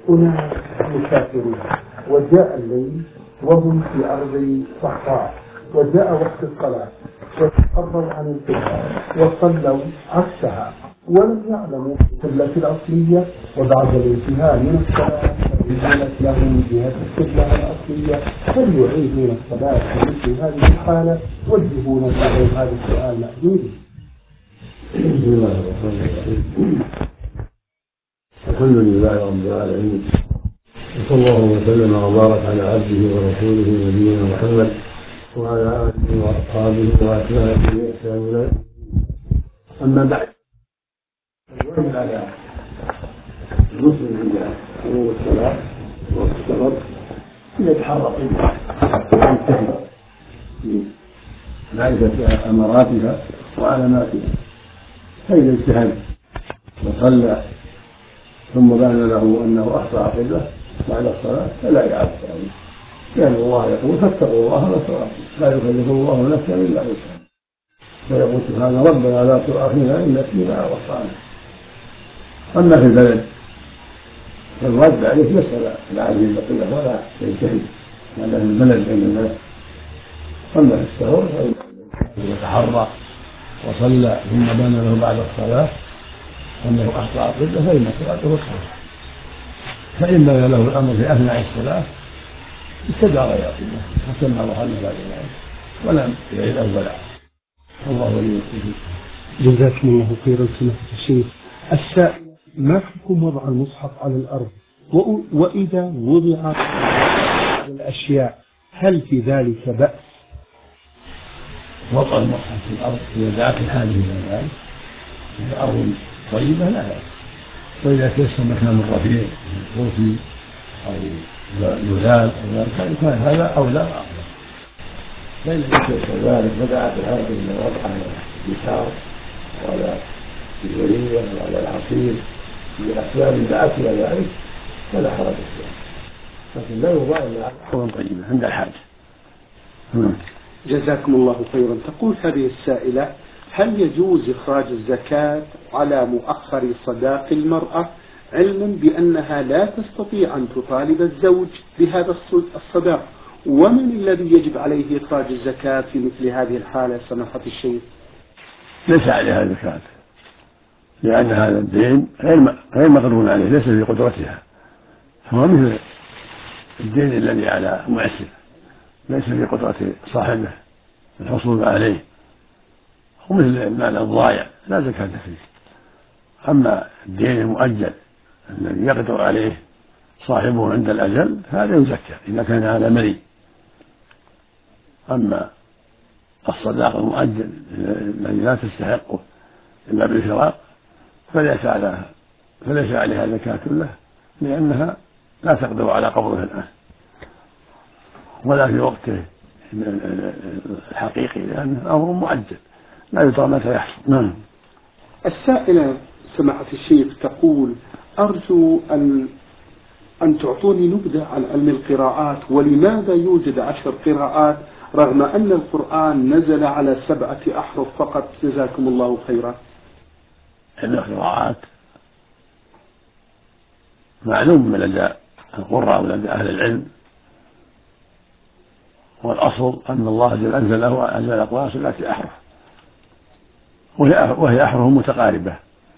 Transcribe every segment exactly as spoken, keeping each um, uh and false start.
أناس مسافرون وجاء الليل وهم في أرض صحراء، وجاء وقت الصلاة وتقرروا عن القبلة وصلوا عكسها ولم يعلموا القبلة الأصلية، وبعد الانتهاء من الصلاة تبينت لهم جهة القبلة الأصلية، هل يعيدون الصلاة في مثل هذه الحالة؟ وجهونا إليه هذا السؤال مأجور. بسم الله الرحمن الرحيم. الحمد لله رب العالمين، وصلى الله وسلم وبارك على عبده ورسوله نبينا محمد وعلى آله وأصحابه وأتباعه بإحسان إلى يوم الدين. أما بعد، الواجب على المسلم عند حضور الصلاة وقت السفر أن يتحرى قبلة ويجتهد في معرفة أماراتها وعلاماتها، فإذا اجتهد وصلى ثم بان له أنه أخطأ قبلة بعد الصلاة فلا يعاد عليه، لأن الله يقول فاتقوا الله ما استطعتم لا يكلف الله نفسا إلا وسعها، ويقول سبحانه ربنا لا تؤاخذنا إن نسينا أو أخطأنا. أما في البلد فالواجب عليه يسأل العالم القبلة ولا يجتهد لأنه في البلد بين الناس. أما في السفر فإذا تحرى وصلى ثم بان له بعد الصلاة أنه أخطأ قبلة فإن صلاته صحيحة، فإن بان له الأمر في أثناء الصلاة استدار إلى قبلة وكما وصلنا بعد ذلك ولم يعيد أولا. الله ولي التوفيق. جزاكم الله خيرا سماحة الشيخ. السائل: ما حكم وضع المصحف على الأرض؟ وإذا وضع الأشياء هل في ذلك بأس؟ وضع المصحف في الأرض إذا دعت الحاجة إلى ذلك في أرض طيبة لا بأس، وإذا تيسر مكان رفيع كرسي أو جلال أو ذلك كان هذا أولى وأفضل، فإن لم يتيسر ذلك ودعت الحاجة إلى وضعها على اليسار وعلى الجرية وعلى الحصير بأسباب دعت إلى ذلك فلا حرج فيه، لكن لا يوضع إلا على أرض طيبة عند الحاجة. جزاكم الله خيرا. تقول هذه السائلة: هل يجوز إخراج الزكاة على مؤخر صداق المرأة علما بأنها لا تستطيع أن تطالب الزوج بهذا الصداق؟ ومن الذي يجب عليه إخراج الزكاة في مثل هذه الحالة سماحة الشيخ؟ ليس عليها زكاة، لأن هذا الدين غير مقدور عليه، ليس في قدرتها، هو مثل الدين الذي على معسر ليس في قدرة صاحبه الحصول عليه، ومثل المال الضائع لا زكاة فيه. أما الدين المؤجل الذي يقدر عليه صاحبه عند الأجل هذا يزكى إذا كان على ملي. أما الصداق المؤجل الذي لا تستحقه إلا بالفراق فليس عليها فليس عليها زكاة له، لأنها لا تقدر على قبضه الآن ولا في وقته الحقيقي، لأنه أمر معجل لا يدرى متى يحصل. نعم. السائلة سماحة الشيخ تقول: أرجو أن أن تعطوني نبذة عن علم القراءات، ولماذا يوجد عشر قراءات رغم أن القرآن نزل على سبعة أحرف فقط؟ جزاكم الله خيرا. علم القراءات معلوم لدى القراء ولدى أهل العلم، والأصل أن الله جل أنزله أنزل القرآن سبعة أحرف وهي أحرف متقاربة،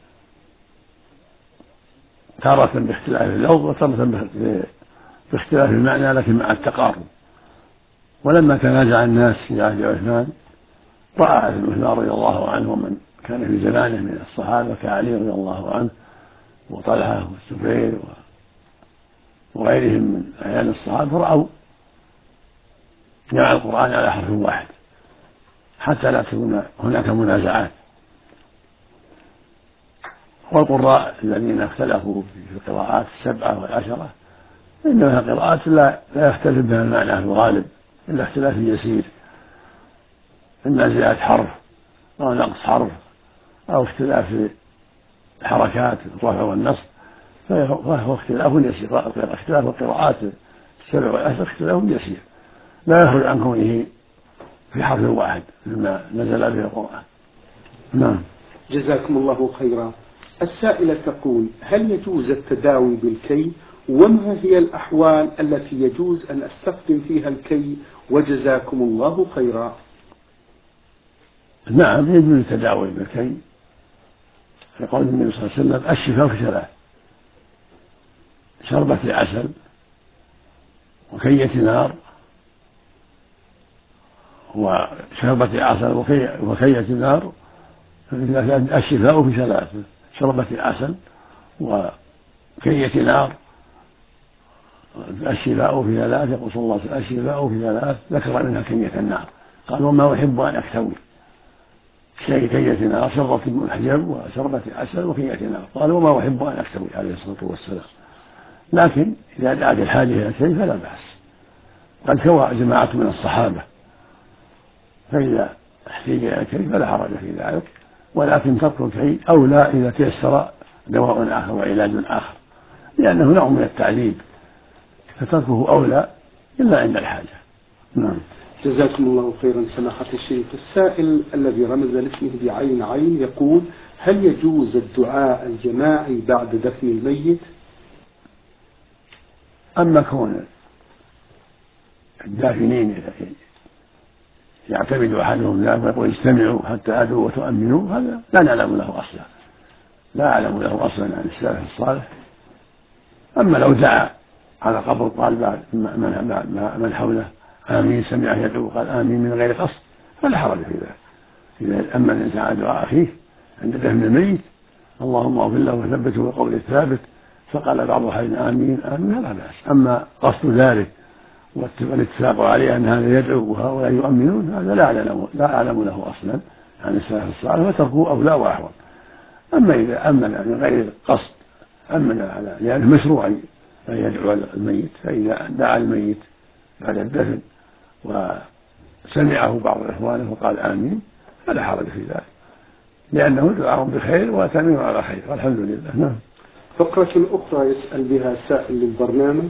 تارة باختلاف اللفظ وتارة باختلاف المعنى لكن مع التقارب. ولما تنازع الناس في عهد عثمان رأى عثمان رضي الله عنه ومن كان في زمانه من الصحابة كعلي رضي الله عنه وطلحة والزبير وغيرهم من أعيان الصحابة، رأوا جمع القرآن على حرف واحد حتى لا تكون هناك منازعات. والقراء الذين اختلفوا في القراءات السبعة والعشرة إنها قراءات لا لا يختلف بها المعنى في الغالب إلا اختلاف يسير، إما زيادة حرف أو نقص حرف أو اختلاف في الحركات الرفع والنصب، فهو اختلاف يسير. اختلاف القراءات السبع والعشر اختلاف يسير لا يخرج عن كونه في حرف واحد مما نزل به القرآن. نعم. جزاكم الله خيرا. السائلة تقول: هل يجوز التداوي بالكي وما هي الأحوال التي يجوز أن أستخدم فيها الكي؟ وجزاكم الله خيرا. نعم، يجوز التداوي بالكي لقول النبي صلى الله عليه وسلم الشفاء في ثلاث: شربة عسل وكية نار، وشربة عسل وكية نار. الشفاء في ثلاث: شربة عسل وكية نار. الشفاء في ثلاث، يقول صلى الله عليه وسلم الشفاء في ثلاث، ذكر منها كية النار. قال وما أحب أن أكتوي شيء كية نار: شربة محجب وشربة عسل وكية نار. قال وما أحب أن أكتوي عليه الصلاة والسلام. لكن إذا دعت الحاجة إلى الكي فلا بأس. قد كوى جماعة من الصحابة، فإذا احتاج إلى الكي فلا حرج في ذلك، ولكن ترك الكي أولى إذا تيسر دواء آخر وعلاج آخر، لأنه نوع من التعذيب، فتركه أولى إلا عند الحاجة. نعم. جزاكم الله خيرا سماحة الشيخ. السائل الذي رمز لاسمه بعين عين يقول: هل يجوز الدعاء الجماعي بعد دفن الميت؟ أما كون الدافنين يعتمد أحدهم ذلك ويقول اجتمعوا حتى أدعوا وتؤمنوا، هذا لا نعلم له أصلا، لا أعلم له أصلا عن السلف الصالح. أما لو دعا على قبر قال بعد من حوله آمين، سمعه يدعو قال آمين من غير قصد، فلا حرج في ذلك. إذا أما الإنسان على دعاء أخيه عند دفن الميت اللهم اغفر له وثبته بالقول الثابت، فقال بعض الحين آمين آمين فلا بأس. أما قصد ذلك والاتفاق عليه أن هذا يدعو وهؤلاء يؤمنون، هذا لا أعلم لا أعلم له أصلا عن السلف الصالح، فتركه أولى وأحوط. أما إذا أمن من غير قصد أمن على لأنه مشروع أن يدعو الميت، فإذا دعا الميت بعد الدفن وسمعه بعض إخوانه وقال آمين فلا حرج في ذلك، لأنه دعاء بخير وتأمين على خير، والحمد لله. نعم. فقرة أخرى يسأل بها سائل للبرنامج،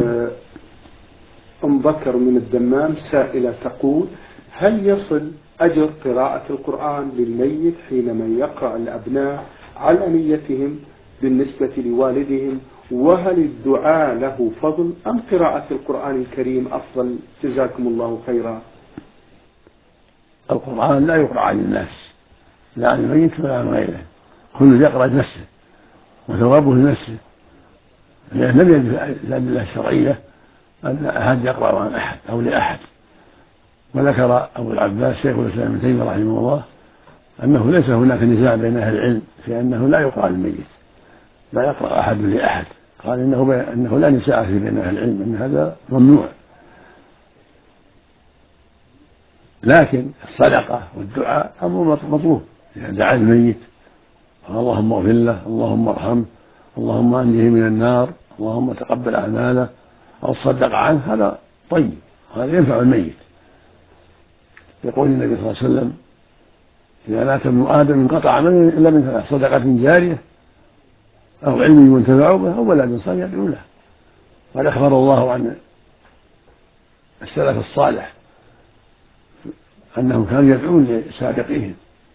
أم بكر من الدمام سائلة تقول: هل يصل أجر قراءة القرآن للميت حينما يقرأ الأبناء على نيتهم بالنسبة لوالدهم؟ وهل الدعاء له فضل أم قراءة القرآن الكريم أفضل؟ جزاكم الله خيرا. القرآن لا يقرأ عن الناس، لا عن الميت ولا عن غيره، كل يقرأ لنفسه وثوابه لنفسه، لأن لم يجد الأدلة الشرعية أن أحد يقرأ عن أحد أو لأحد. وذكر أبو العباس شيخ الإسلام ابن تيمية رحمه الله أنه ليس هناك نزاع بين أهل العلم في أنه لا يقرأ للميت، لا يقرأ أحد لأحد. قال إنه, إنه لا نزاع في بين أهل العلم أن هذا ممنوع، لكن الصدقة والدعاء أمر مطلوب. إذا دعا الميت اللهم اغفر له، اللهم ارحمه، اللهم أنجه من النار، اللهم تقبل أعماله، أو تصدق عنه، هذا طيب، هذا ينفع الميت. يقول النبي صلى الله عليه وسلم: إذا مات ابن آدم انقطع عمله إلا من ثلاث: صدقة جارية أو علم ينتفع به أو ولد صالح يدعو له. قد أخبر الله عن السلف الصالح أنهم كانوا يدعون لسابقيهم،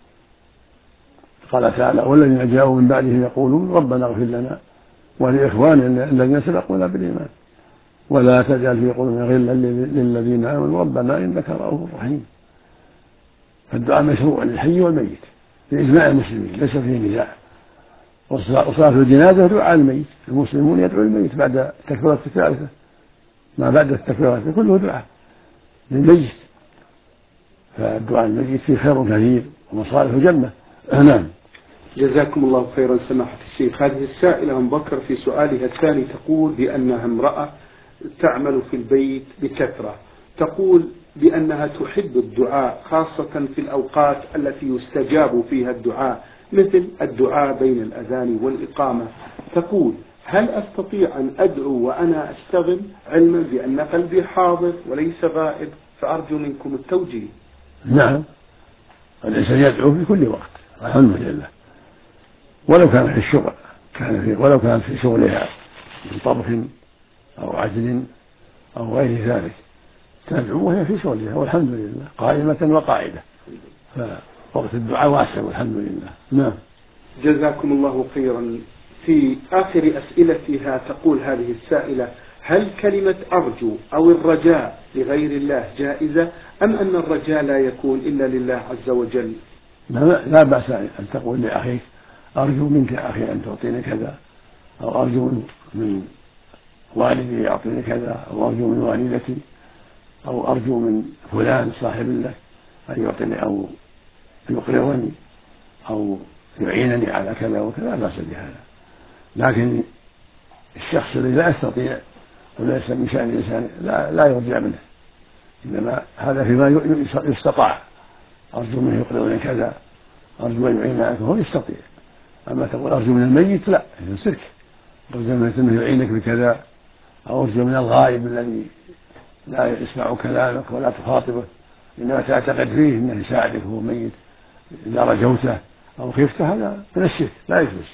قال تعالى: والذين جاءوا من بعدهم يقولون ربنا اغفر لنا ولإخواننا الذين سبقونا بالإيمان ولا تجعل في قلوبنا غلا للذين آمنوا ربنا إنك رؤوف رحيم. فالدعاء مشروع للحي والميت بإجماع المسلمين، ليس فيه نزاع. وصلاة الجنازة دعاء الميت، المسلمون يدعو الميت بعد التكبيرة الثالثة، ما بعد التكبيرة كله دعاء للميت، فالدعاء الميت فيه خير كثير ومصالح جنة. نعم. جزاكم الله خيرا سماحة الشيخ. هذه السائلة أم بكر في سؤالها الثاني تقول بأنها امرأة تعمل في البيت بكثرة، تقول بأنها تحب الدعاء خاصة في الأوقات التي يستجاب فيها الدعاء، مثل الدعاء بين الأذان والإقامة. تقول: هل أستطيع أن أدعو وأنا أشتغل، علما بأن قلبي حاضر وليس غائب؟ فأرجو منكم التوجيه. نعم، الإنسان يدعو في كل وقت الحمد لله، ولو كان في الشغل، كان في ولو كان في شغلها من طبخ أو عجل أو غير ذلك، تدعو وهي في شغلها والحمد لله قائمة وقاعدة، فوقت الدعاء واسع والحمد لله. نعم. جزاكم الله خيرا في آخر أسئلتها تقول هذه السائلة: هل كلمة أرجو أو الرجاء لغير الله جائزة، أم أن الرجاء لا يكون إلا لله عز وجل؟ لا, لا بأس أن تقول لأخيك: أرجو منك يا أخي أن تعطيني كذا، أو أرجو من والدي يعطيني كذا، أو أرجو من والدتي، أو أرجو من فلان صاحب لك أن يعطيني أو يقرضني أو يعينني على كذا وكذا، لا بأس بهذا. لكن الشخص الذي لا يستطيع وليس من شأن الإنسان لا, لا يرجع منه، إنما هذا فيما يستطاع. أرجو منه يقرضني كذا، أرجو أن يعين معك، هو يستطيع. أما تقول أرجو من الميت، لا، هذا شرك. أرجو منه يعينك بكذا، أو أرجو من الغائب الذي لا يسمع كلامك ولا تخاطبه، إنما تعتقد فيه أنه يساعدك وهو ميت إذا رجوته أو خفته، هذا من الشرك لا يجوز.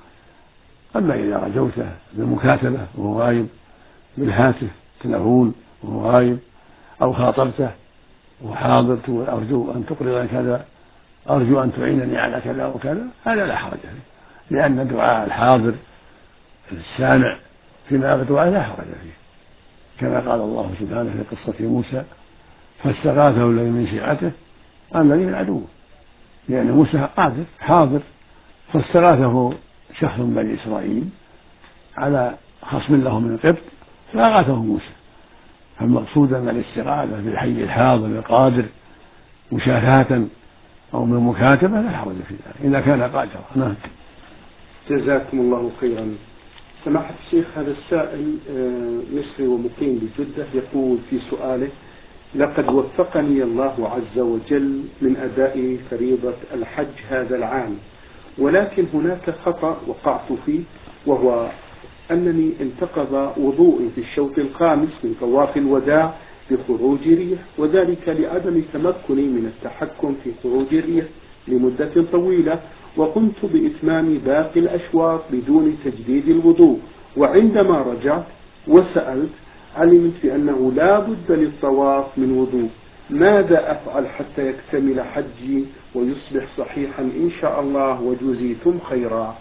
أما إذا رجوته بالمكاتبة وهو غايب، بالهاتف تلفون وهو غايب، أو خاطبته وهو حاضر تقول أرجو أن تقرض كذا، أرجو أن تعينني على كذا وكذا، هذا لا حرج فيه، لأن دعاء الحاضر السامع فيما دعاء لا حرج فيه، كما قال الله سبحانه في قصة موسى: فاستغاثه الذي من شيعته عن الذي من عدوه. لأن موسى قادر حاضر، فاستغاثه شخص من بني إسرائيل على خصم له من القبط فأغاثه موسى. فالمقصود من الاستغاثة بالحي الحاضر القادر مشافهة أو من مكاتبة لا حرج فيها إذا كان قادرا. نعم. جزاكم الله خيرا. سماحة الشيخ، هذا السائل مصري ومقيم بجدة يقول في سؤاله: لقد وفقني الله عز وجل من أداء فريضة الحج هذا العام، ولكن هناك خطأ وقعت فيه، وهو أنني انتقض وضوئي في الشوط الخامس من طواف الوداع بخروج ريح، وذلك لعدم تمكني من التحكم في خروج الريح لمدة طويلة، وقمت بإتمام باقي الأشواط بدون تجديد الوضوء. وعندما رجعت وسألت علمت بأنه لا بد للطواف من وضوء. ماذا أفعل حتى يكتمل حجي ويصبح صحيحا إن شاء الله وجزيتم خيرا؟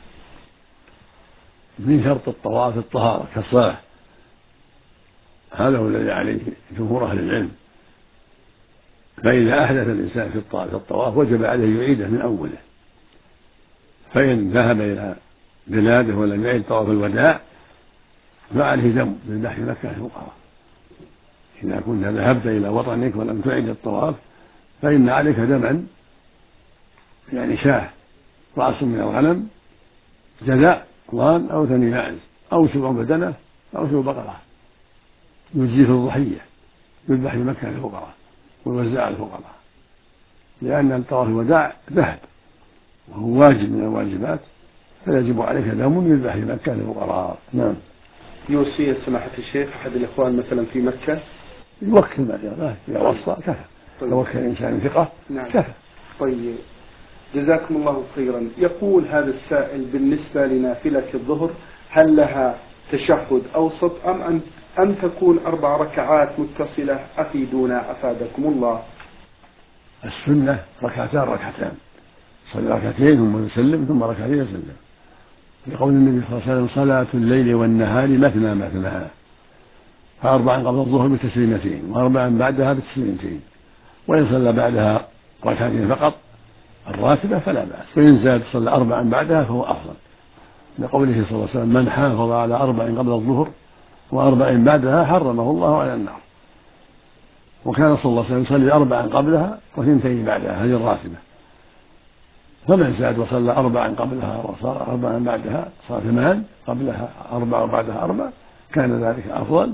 من شرط الطواف الطهارة كالصلاة، هذا هو الذي عليه جمهور أهل العلم. فإذا أحدث الإنسان في الطواف وجب عليه يعيده من أوله، فإن ذهب إلى بلاده ولم يعد طواف الوداع فعليه دم من نحو مكة الفقراء. إذا كنت ذهبت إلى وطنك ولم تعد الطواف فإن عليك دما، يعني شاه رأس من الغنم جذاء ضان أو ثني ماعز أو سبع بدنة أو سبع بقرة، يجزي في الضحية يذبح في مكة الفقراء ويوزع الفقراء، لأن الطواف الوداع ذهب وهو واجب من الواجبات، فيجب عليك دم يذبح في مكة للفقراء. نعم. يوصي سماحة الشيخ أحد الإخوان مثلا في مكة يوكل ما جاء إذا وصى كفى. طيب. يوكل إنسان ثقة نعم. كفى. طيب، جزاكم الله خيرا. يقول هذا السائل: بالنسبة لنافلة الظهر هل لها تشهد أوسط أم أن أن تكون أربع ركعات متصلة؟ أفيدونا أفادكم الله. السنة ركعتان ركعتان، صلى ركعتين ثم يسلم ثم ركعتين يسلم، لقول النبي صلى الله عليه وسلم: صلاة الليل والنهار مثنى مثنى، فأربعا قبل الظهر بتسليمتين وأربعا بعدها بتسليمتين، وإن صلى بعدها ركعتين فقط الراتبة فلا بأس، وإن زاد صلى أربعا بعدها فهو أفضل، لقوله صلى الله عليه وسلم: من حافظ على أربع قبل الظهر وأربع بعدها حرمه الله على النار. وكان صلى الله عليه وسلم يصلي أربعا قبلها وثنتين بعدها، هذه الراتبة. فمن زاد وصلى أربعا قبلها وصار أربعا بعدها صار ثمان قبلها أربع وبعدها أربع، كان ذلك أفضل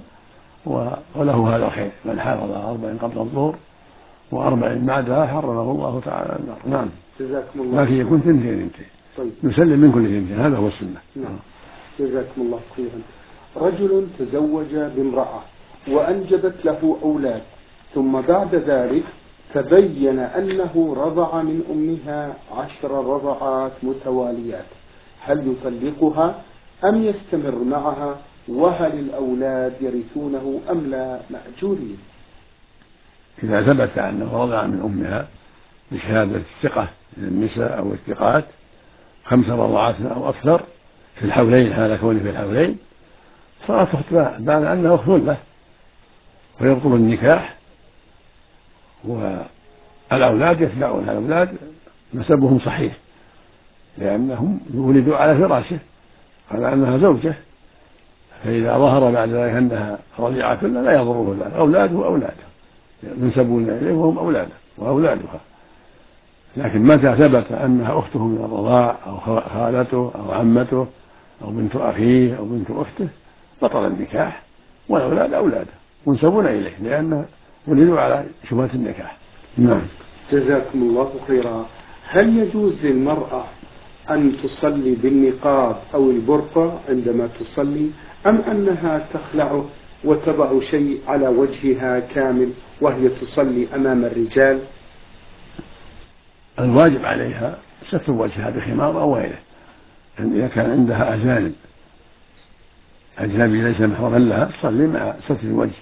وله هذا الخير. من حافظ على أربع قبل الظهر وأربع بعدها حرمه الله تعالى النار. نعم. جزاكم الله. لكن يكون ثنتين ثنتين. طيب. يسلم من كل ثنتين، هذا هو السنة. نعم. جزاكم الله خيرا. رجل تزوج بامرأة وأنجبت له أولاد، ثم بعد ذلك تبين أنه رضع من أمها عشر رضعات متواليات، هل يطلقها أم يستمر معها؟ وهل الأولاد يرثونه أم لا مأجورين؟ إذا ثبت أنه رضع من أمها بشهادة الثقة من النساء أو الثقات خمس رضعات أو أكثر في الحولين حال كونه في الحولين صارت أخت بان أنها أخت له ويبطل النكاح، والأولاد يتبعون الأولاد نسبهم صحيح لأنهم ولدوا على فراشه على أنها زوجة، فإذا ظهر بعد ذلك أنها رضيعة كلها لا يضره ذلك، أولاده أولاده ينسبون إليه وهم أولاده وأولادها. لكن متى ثبت أنها أخته من الرضاع أو خالته أو عمته أو بنت أخيه أو بنت أخته بطل النكاح، والأولاد أولاده منسبون إليه لأنه ولدوا على شبهة النكاح. نعم. جزاكم الله خيرا. هل يجوز للمرأة أن تصلي بالنقاب أو البرقع عندما تصلي، أم أنها تخلعه وتضع شيء على وجهها كامل وهي تصلي أمام الرجال؟ الواجب عليها ستر وجهها بخمار أو غيره، إذا كان عندها أجانب أجنبي ليس محرما لها تصلي مع ستر الوجه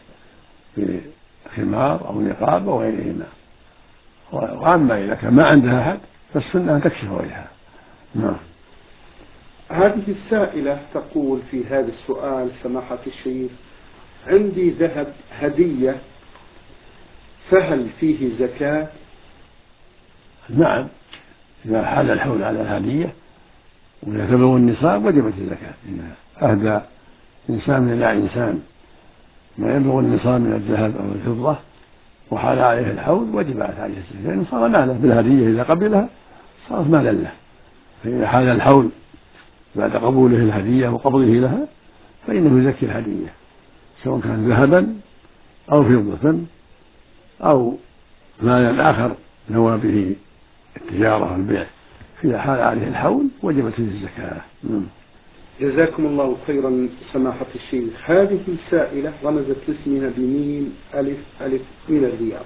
بخمار أو نقاب أو غيرهما. وأما إذا كان ما عندها أحد فالسنة أن تكشف وجهها. نعم. هذه السائلة تقول في هذا السؤال: سماحة الشيخ، عندي ذهب هدية فهل فيه زكاة؟ نعم، إذا حال الحول على الهدية وإذا تبلغ النصاب وجبت الزكاة. إذا أهدى إنسان إلى إنسان ما يبلغ النصاب من الذهب أو الفضة وحال عليه الحول وجبت عليه الزكاة، لأنه صار ماله بالهدية، إذا قبلها صارت مالا له. فإذا حال الحول بعد قبوله الهدية وقبضه لها فإنه يزكي الهدية، سواء كان ذهبا أو فضة أو مالا آخر نوى به التجارة والبيع، إذا حال عليه الحول وجبت فيه الزكاة. جزاكم الله خيرا سماحة الشيخ. هذه السائلة رمزت لاسمها بميم ألف ألف من الرياض.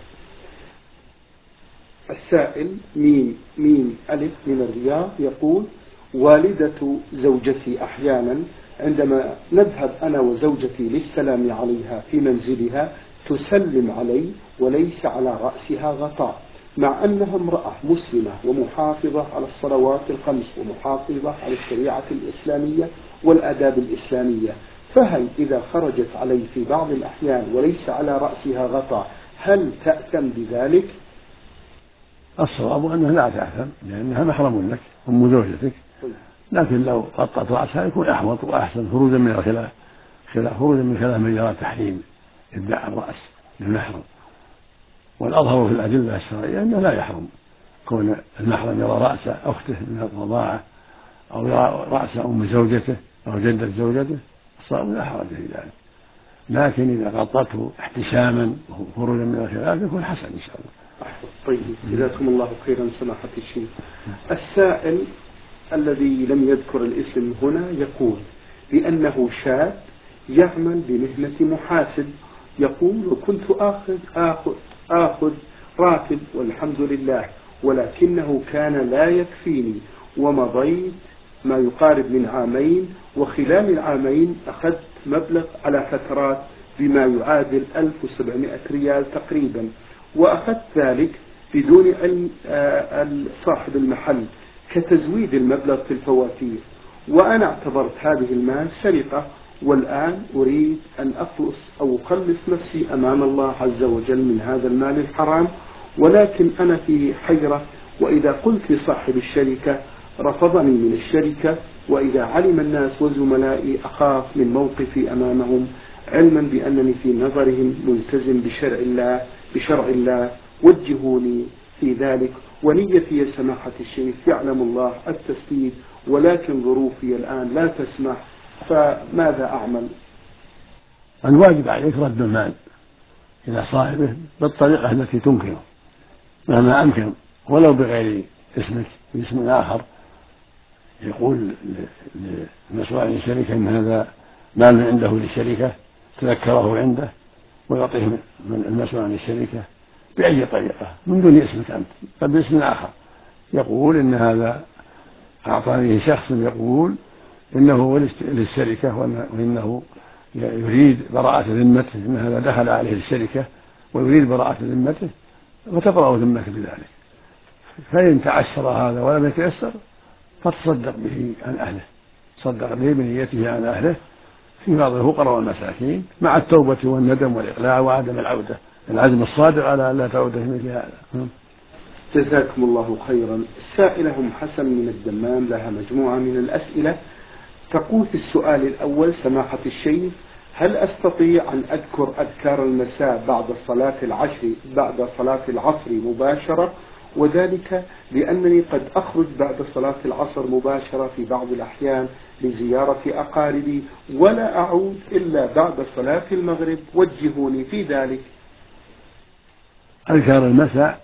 السائل ميم ميم ألف من الرياض يقول: والدة زوجتي أحيانا عندما نذهب أنا وزوجتي للسلام عليها في منزلها تسلم علي وليس على رأسها غطاء، مع أنها امرأة مسلمة ومحافظة على الصلوات الخمس ومحافظة على الشريعة الإسلامية والآداب الإسلامية، فهل إذا خرجت علي في بعض الأحيان وليس على رأسها غطاء هل تأثم بذلك؟ الصواب أنها لا تأثم لأنها محرم لك أم زوجتك، لكن لو غطت رأسها يكون أحوط وأحسن خروجا من الخلاف خروجا من خلاف من يرى تحريم إبداع الرأس للمحرم. والأظهر في الأدلة الشرعية أنه لا يحرم كون المحرم يرى رأس أخته من الرضاعة أو يرى رأس أم زوجته أو جدة زوجته، الصواب لا حرج في ذلك، لكن إذا غطته احتشاما وخروجا من الخلاف يكون حسن إن شاء الله. طيب، جزاكم الله خيرا سماحة الشيخ. السائل الذي لم يذكر الاسم هنا يقول بأنه شاب يعمل بمهنة محاسب، يقول: وكنت آخذ آخذ آخذ راتب والحمد لله، ولكنه كان لا يكفيني، ومضيت ما يقارب من عامين، وخلال العامين أخذت مبلغ على فترات بما يعادل ألف وسبعمائة ريال تقريبا، وأخذت ذلك بدون علم صاحب المحل كتزويد المبلغ في الفواتير، وأنا اعتبرت هذه المال سرقة، والآن أريد أن أخلص أو أخلص نفسي أمام الله عز وجل من هذا المال الحرام، ولكن أنا في حيرة، وإذا قلت لصاحب الشركة رفضني من الشركة، وإذا علم الناس وزملائي أخاف من موقفي أمامهم، علما بأنني في نظرهم ملتزم بشرع الله بشرع الله وجهوني في ذلك، ونيتي يا سماحة الشيخ يعلم الله التسديد، ولكن ظروفي الآن لا تسمح، فماذا أعمل؟ الواجب عليك رد المال إلى صاحبه بالطريقة التي تمكنه مهما أمكن، ولو بغير اسمك باسم آخر، يقول للمسؤول عن الشركة أن هذا مال عنده للشركة تذكره عنده، ويعطيه من المسؤول عن الشركة بأي طريقة من دون اسمك أنت بل باسم آخر، يقول إن هذا أعطانيه شخص يقول إنه للشركة وإنه يريد براءة ذمته، إن هذا دخل عليه الشركة ويريد براءة ذمته، وتبرأ ذمته بذلك. فإن تعسر هذا ولم يتيسر فتصدق به عن أهله صدق به بنيته على أهله في بعض الفقراء والمساكين مع التوبة والندم والإقلاع وعدم العودة، العزم الصادق على أن لا تعود في مثل هذا. جزاكم الله خيرا. السائلة أم حسن من الدمام لها مجموعة من الأسئلة، تقول في السؤال الأول: سماحة الشيخ، هل أستطيع أن أذكر أذكار المساء بعد صلاة العشر بعد صلاة العصر مباشرة؟ وذلك لأنني قد أخرج بعد صلاة العصر مباشرة في بعض الأحيان لزيارة أقاربي ولا أعود إلا بعد صلاة المغرب، وجهوني في ذلك. أذكار المساء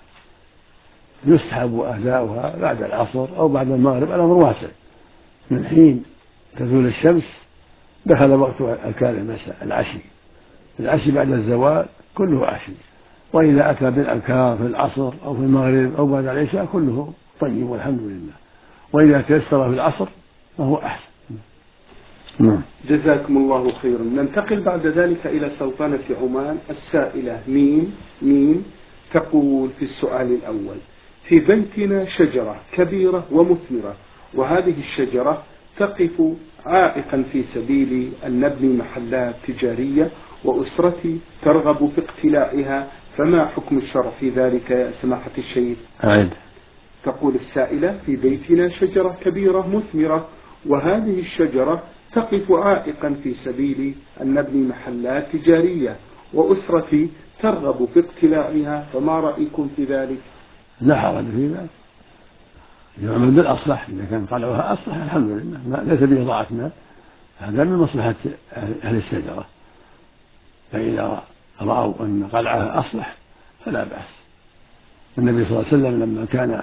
يسحب أداؤها بعد العصر أو بعد المغرب على أمر واسع، من حين تزول الشمس دخل وقت أذكار المساء العشي، العشي بعد الزوال كله عشي، وإذا أتى بالأذكار في العصر أو في المغرب أو بعد العشاء كله طيب والحمد لله، وإذا تيسر في العصر فهو أحسن. نعم. جزاكم الله خيرا. ننتقل بعد ذلك إلى سلطنة عمان. السائلة ميم ميم تقول في السؤال الأول: في بيتنا شجرة كبيرة ومثمرة، وهذه الشجرة تقف عائقا في سبيل أن نبني محلات تجارية، وأسرتي ترغب في اقتلاعها، فما حكم الشرع في ذلك يا سماحة الشيخ؟ عيد. تقول السائلة: في بيتنا شجرة كبيرة مثمرة، وهذه الشجرة تقف عائقا في سبيل أن نبني محلات تجارية، وأسرتي ترغب في اقتلاعها، فما رأيكم في ذلك؟ لا حرج في ذلك، يعمل بالأصلح، إذا كان قلعها أصلح الحمد لله، ليس به ضاعة مال، هذا من مصلحة أهل الشجرة، فإذا رأوا أن قلعها أصلح فلا بأس. النبي صلى الله عليه وسلم لما كان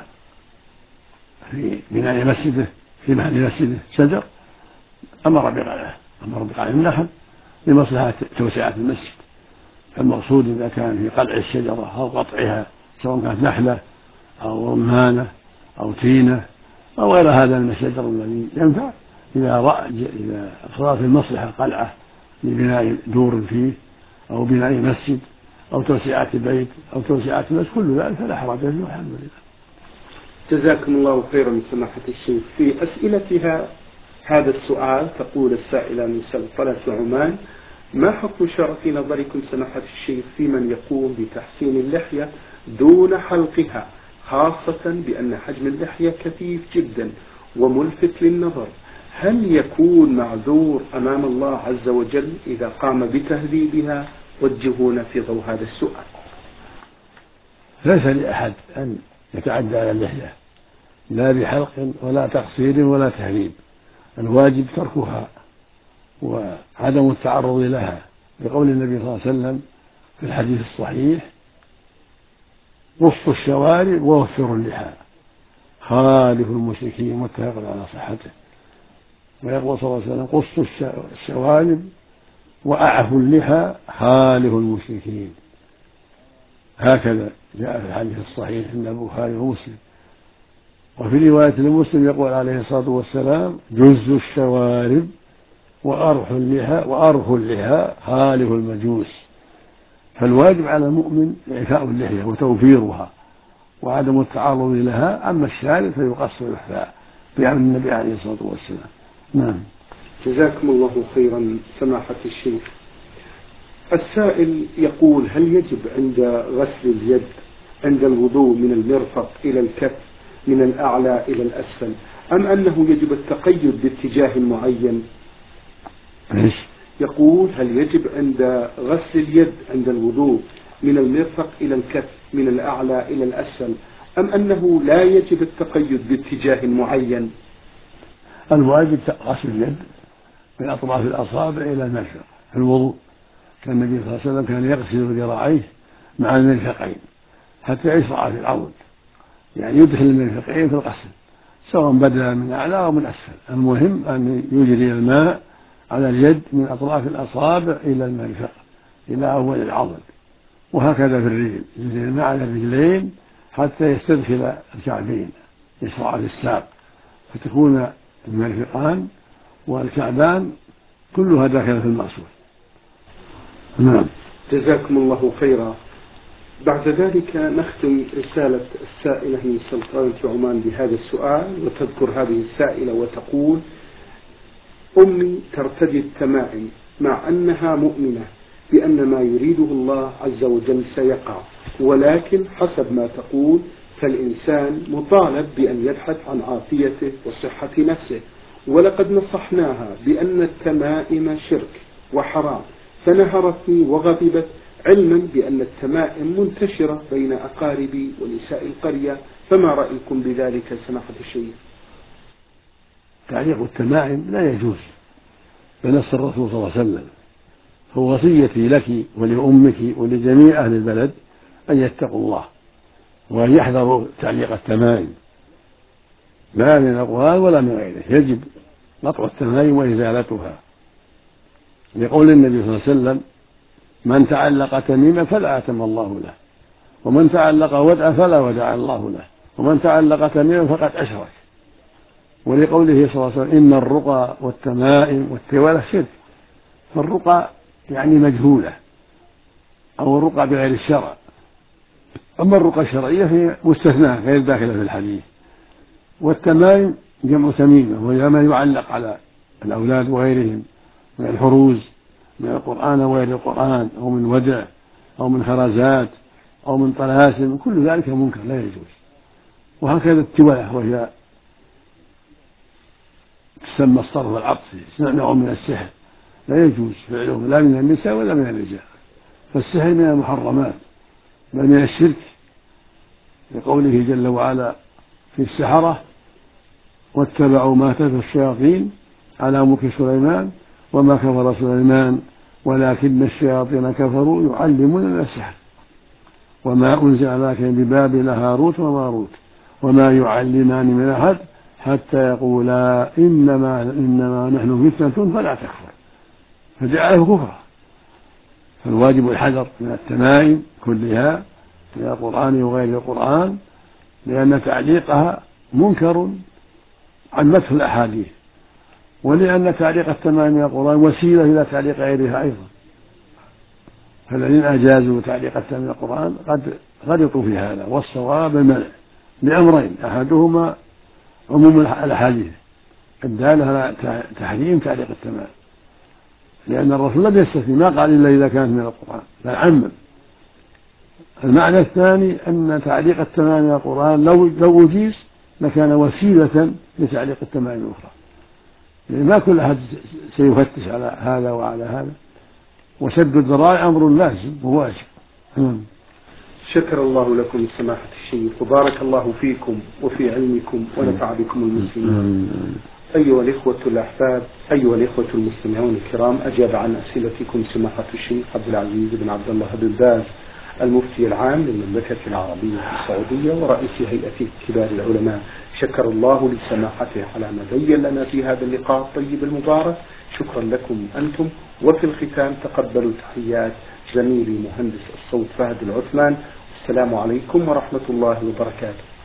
في بناء مسجده في محل مسجده شجر أمر بقلعه، أمر بقلع النخل لمصلحة توسعة المسجد. المقصود إذا كان في قلع الشجرة أو قطعها سواء كانت نخلة أو رمانة أو تينة أو غير هذا من الشجر الذي ينفع، إذا رأى إذا صارت المصلحة قلعة لبناء دور فيه أو بناء مسجد أو توسعة بيت أو توسعة مسجد كل ذلك فلا حرج فيه والحمد لله. جزاكم الله خيرا سماحة الشيخ. في أسئلتها هذا السؤال تقول السائلة من سلطنة عمان: ما حكم الشرع في نظركم سماحة الشيخ في من يقوم بتحسين اللحية دون حلقها، خاصة بأن حجم اللحية كثيف جدا وملفت للنظر؟ هل يكون معذور أمام الله عز وجل إذا قام بتهذيبها؟ وجهونا في ضوء هذا السؤال. ليس لأحد أن يتعدى على اللحية لا بحلق ولا تقصير ولا تهذيب، الواجب تركها وعدم التعرض لها، بقول النبي صلى الله عليه وسلم في الحديث الصحيح: قصوا الشوارب ووفروا اللحى خالفوا المشركين، متفق على صحته. ويقول صلى الله عليه وسلم: قصوا الشوارب وأعفوا اللحى خالفوا المشركين. هكذا جاء في الحديث الصحيح عند البخاري ومسلم. وفي رواية لمسلم يقول عليه الصلاة والسلام: جزوا الشوارب وأرخوا اللحى وأرخوا اللحى خالفوا المجوس. فالواجب على المؤمن إعفاء اللحية وتوفيرها وعدم التعرض لها، أما الشارب فيقص ويحفى بأمر النبي عليه الصلاة والسلام. نعم. جزاكم الله خيرا سماحة الشيخ. السائل يقول: هل يجب عند غسل اليد عند الوضوء من المرفق إلى الكف من الأعلى إلى الأسفل، أم أنه يجب التقيد باتجاه معين؟ يقول: هل يجب عند غسل اليد عند الوضوء من المرفق إلى الكف من الأعلى إلى الأسفل، أم أنه لا يجب التقيد باتجاه معين؟ الواجب غسل اليد من أطراف الأصابع إلى المرفق في الوضوء، كان النبي صلى الله عليه وسلم كان يغسل ذراعيه مع المرفقين حتى يشرع في العضد، يعني يدخل المرفقين في الغسل سواء بدأ من أعلى أو من أسفل، المهم أن يجري الماء على اليد من أطراف الأصابع إلى المرفق إلى أول العضد، وهكذا في الرجل يجري الماء على الرجلين حتى يستدخل الكعبين يشرع في الساق، فتكون المرفقان والكعبان كلها داخلة في المغسول. نعم. جزاكم الله خيرا. بعد ذلك نختم رسالة السائلة من سلطنة عمان بهذا السؤال، وتذكر هذه السائلة وتقول: أمي ترتدي التمائم مع أنها مؤمنة بأن ما يريده الله عز وجل سيقع، ولكن حسب ما تقول فالإنسان مطالب بأن يبحث عن عافيته وصحة نفسه، ولقد نصحناها بأن التمائم شرك وحرام، فنهرتني وغضبت علما بأن التمائم منتشرة بين أقاربي ونساء القرية، فما رأيكم بذلك سماحة الشيخ؟ تعليق التمائم لا يجوز بنص الرسول صلى الله عليه وسلم، فوصيتي لك ولأمك ولجميع أهل البلد أن يتقوا الله وأن يحذروا تعليق التمائم، لا من القرآن ولا من غيره، يجب قطع التمائم وإزالتها، لقول النبي صلى الله عليه وسلم: من تعلق تميما فلا أتم الله له، ومن تعلق ودعا فلا ودع الله له، ومن تعلق تميما فقد أشرك. ولقوله صلى الله عليه وسلم: إن الرقى والتمائم والتوالة شرك. فالرقى يعني مجهولة أو الرقى بغير الشرع، أما الرقى الشرعية هي مستثناة غير داخلة في الحديث. والتمائم جمع تميمة، وهي ما يعلق على الأولاد وغيرهم من الحروز من القرآن وغير القرآن، أو من ودع أو من خرزات أو من طلاسم، كل ذلك منكر لا يجوز. وهكذا التولة، وهي تسمى الصرف والعطف، نوع من السحر، لا يجوز فعله لا من النساء ولا من الرجال، فالسحر من المحرمات بل من الشرك، لقوله جل وعلا في السحرة: واتبعوا ما تتلو الشياطين على ملك سليمان وما كفر سليمان ولكن الشياطين كفروا يعلمون السحر وما أنزل على ببابل هاروت وماروت وما يعلمان من أحد حتى يقولا إنما, إنما نحن فتنة فلا تكفر، فجعله كفرا. فالواجب الحذر من التمائم كلها من القرآن وغير القرآن، لأن تعليقها منكر عن مدح الأحاديث، ولأن تعليق التمائم من القرآن وسيلة إلى تعليق غيرها أيضا. فالذين أجازوا تعليق التمائم من القرآن قد غلطوا في هذا، والصواب المنع لأمرين: أحدهما عموم الأحاديث الدالة على تحريم تعليق التمائم، لأن الرسول لم يستثني، ما قال إلا إذا كانت من القرآن، بل عمم. المعنى الثاني أن تعليق التمائم من القرآن لو لو أجيز لكان وسيلة لتعليق التمائم الأخرى، يعني ما كل أحد سيفتش على هذا وعلى هذا، وسد الذرائع أمر لازم وواجب. شكر الله لكم سماحة الشيخ، وبارك الله فيكم وفي علمكم ونفع بكم المسلمين. أيها الإخوة الأحباب، أيها الإخوة المستمعون الكرام، أجاب عن أسئلتكم سماحة الشيخ عبد العزيز بن عبد الله بن باز، المفتي العام للمملكة العربية السعودية ورئيس هيئة كبار العلماء. شكر الله لسماحته على ما بين لنا في هذا اللقاء الطيب المبارك. شكرا لكم أنتم. وفي الختام تقبلوا تحيات زميلي مهندس الصوت فهد العثمان. السلام عليكم ورحمة الله وبركاته.